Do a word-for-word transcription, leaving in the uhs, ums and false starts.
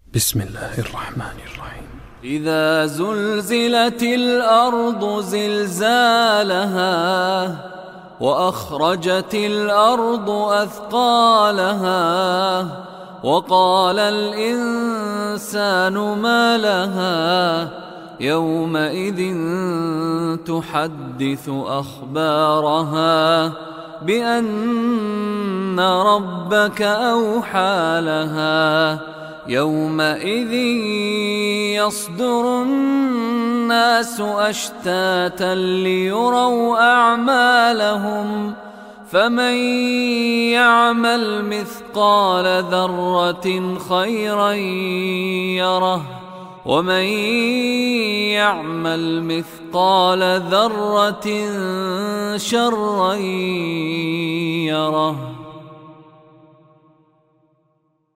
بسم الله الرحمن الرحيم. إذا زلزلت الأرض زلزالها وأخرجت الأرض أثقالها وقال الإنسان ما لها يومئذ تحدث أخبارها بأن ربك أوحى لها يومئذ يصدر الناس أشتاتا ليروا أعمالهم فمن يعمل مثقال ذرة خيرا يره ومن يعمل مثقال ذرة شرا يره.